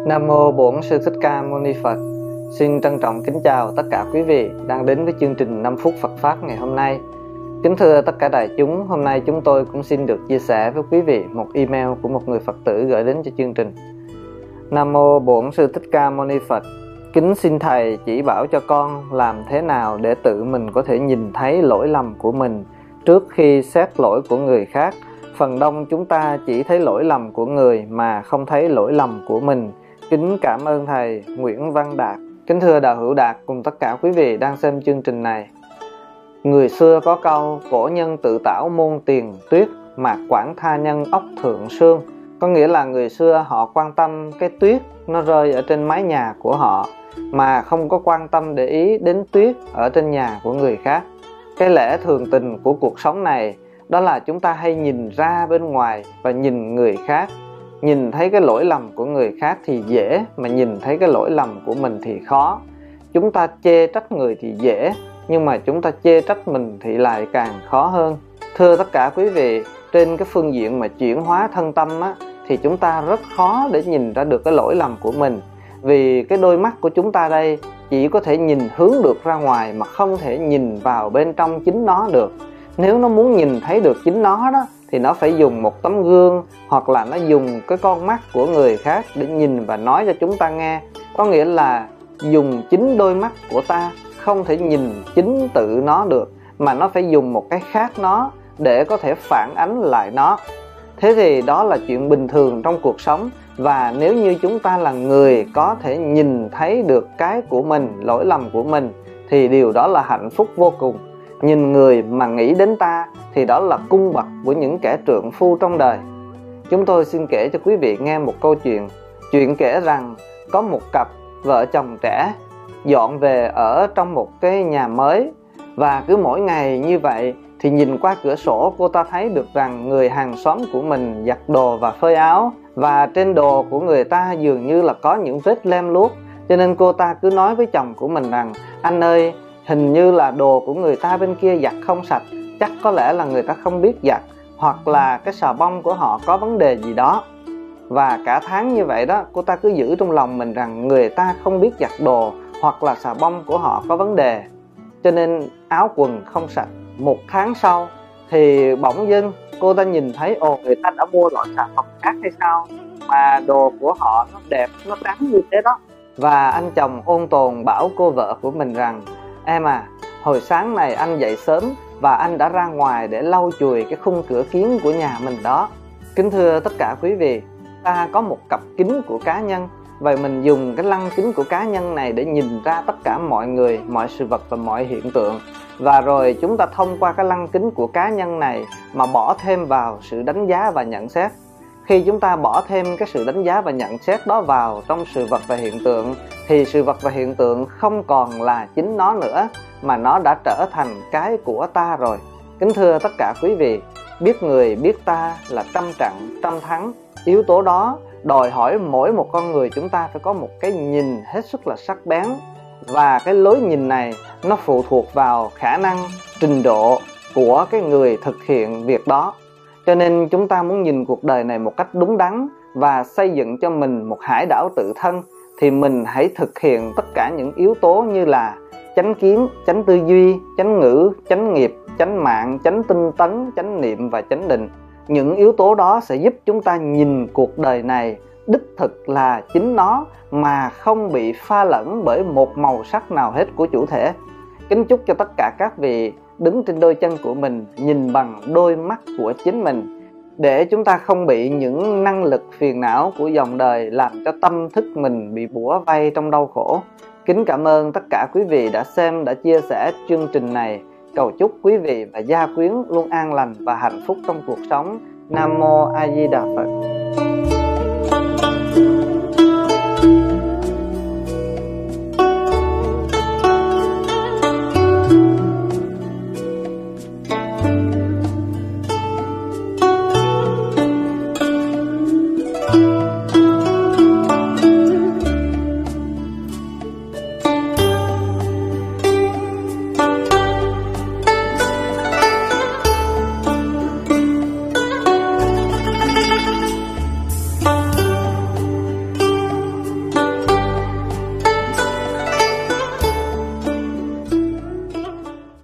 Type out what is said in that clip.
Nam mô Bổn Sư Thích Ca Mâu Ni Phật. Xin trân trọng kính chào tất cả quý vị đang đến với chương trình 5 phút Phật Pháp ngày hôm nay. Kính thưa tất cả đại chúng, hôm nay chúng tôi cũng xin được chia sẻ với quý vị một email của một người Phật tử gửi đến cho chương trình. Nam mô Bổn Sư Thích Ca Mâu Ni Phật. Kính xin Thầy chỉ bảo cho con làm thế nào để tự mình có thể nhìn thấy lỗi lầm của mình trước khi xét lỗi của người khác. Phần đông chúng ta chỉ thấy lỗi lầm của người mà không thấy lỗi lầm của mình. Kính cảm ơn Thầy. Nguyễn Văn Đạt. Kính thưa Đạo Hữu Đạt cùng tất cả quý vị đang xem chương trình này. Người xưa có câu cổ nhân tự tảo môn tiền tuyết, mạc quản tha nhân ốc thượng sương. Có nghĩa là người xưa họ quan tâm cái tuyết nó rơi ở trên mái nhà của họ, mà không có quan tâm để ý đến tuyết ở trên nhà của người khác. Cái lẽ thường tình của cuộc sống này đó là chúng ta hay nhìn ra bên ngoài và nhìn người khác. Nhìn thấy cái lỗi lầm của người khác thì dễ, mà nhìn thấy cái lỗi lầm của mình thì khó. Chúng ta chê trách người thì dễ, nhưng mà chúng ta chê trách mình thì lại càng khó hơn. Thưa tất cả quý vị, trên cái phương diện mà chuyển hóa thân tâm á, thì chúng ta rất khó để nhìn ra được cái lỗi lầm của mình. Vì cái đôi mắt của chúng ta đây chỉ có thể nhìn hướng được ra ngoài mà không thể nhìn vào bên trong chính nó được. Nếu nó muốn nhìn thấy được chính nó đó thì nó phải dùng một tấm gương, hoặc là nó dùng cái con mắt của người khác để nhìn và nói cho chúng ta nghe. Có nghĩa là dùng chính đôi mắt của ta không thể nhìn chính tự nó được, mà nó phải dùng một cái khác nó để có thể phản ánh lại nó. Thế thì đó là chuyện bình thường trong cuộc sống. Và nếu như chúng ta là người có thể nhìn thấy được cái của mình, lỗi lầm của mình, thì điều đó là hạnh phúc vô cùng. Nhìn người mà nghĩ đến ta thì đó là cung bậc của những kẻ trượng phu trong đời. Chúng tôi xin kể cho quý vị nghe một câu chuyện. Chuyện kể rằng có một cặp vợ chồng trẻ dọn về ở trong một cái nhà mới. Và cứ mỗi ngày như vậy thì nhìn qua cửa sổ cô ta thấy được rằng người hàng xóm của mình giặt đồ và phơi áo. Và trên đồ của người ta dường như là có những vết lem luốc. Cho nên cô ta cứ nói với chồng của mình rằng: anh ơi, hình như là đồ của người ta bên kia giặt không sạch, chắc có lẽ là người ta không biết giặt, hoặc là cái xà bông của họ có vấn đề gì đó. Và cả tháng như vậy đó, cô ta cứ giữ trong lòng mình rằng người ta không biết giặt đồ, hoặc là xà bông của họ có vấn đề, cho nên áo quần không sạch. Một tháng sau thì bỗng dưng cô ta nhìn thấy người ta đã mua loại xà phòng khác hay sao mà đồ của họ nó đẹp, nó trắng như thế đó. Và anh chồng ôn tồn bảo cô vợ của mình rằng: em à, hồi sáng này anh dậy sớm và anh đã ra ngoài để lau chùi cái khung cửa kiến của nhà mình đó. Kính thưa tất cả quý vị, ta có một cặp kính của cá nhân. Vậy mình dùng cái lăng kính của cá nhân này để nhìn ra tất cả mọi người, mọi sự vật và mọi hiện tượng. Và rồi chúng ta thông qua cái lăng kính của cá nhân này mà bỏ thêm vào sự đánh giá và nhận xét. Khi chúng ta bỏ thêm cái sự đánh giá và nhận xét đó vào trong sự vật và hiện tượng, thì sự vật và hiện tượng không còn là chính nó nữa, mà nó đã trở thành cái của ta rồi. Kính thưa tất cả quý vị, biết người biết ta là trăm trận trăm thắng. Yếu tố đó đòi hỏi mỗi một con người chúng ta phải có một cái nhìn hết sức là sắc bén. Và cái lối nhìn này nó phụ thuộc vào khả năng, trình độ của cái người thực hiện việc đó. Cho nên chúng ta muốn nhìn cuộc đời này một cách đúng đắn và xây dựng cho mình một hải đảo tự thân, thì mình hãy thực hiện tất cả những yếu tố như là chánh kiến, chánh tư duy, chánh ngữ, chánh nghiệp, chánh mạng, chánh tinh tấn, chánh niệm và chánh định. Những yếu tố đó sẽ giúp chúng ta nhìn cuộc đời này đích thực là chính nó, mà không bị pha lẫn bởi một màu sắc nào hết của chủ thể. Kính chúc cho tất cả các vị đứng trên đôi chân của mình, nhìn bằng đôi mắt của chính mình, để chúng ta không bị những năng lực phiền não của dòng đời làm cho tâm thức mình bị bủa vây trong đau khổ. Kính cảm ơn tất cả quý vị đã xem, đã chia sẻ chương trình này. Cầu chúc quý vị và gia quyến luôn an lành và hạnh phúc trong cuộc sống. Nam mô A Di Đà Phật.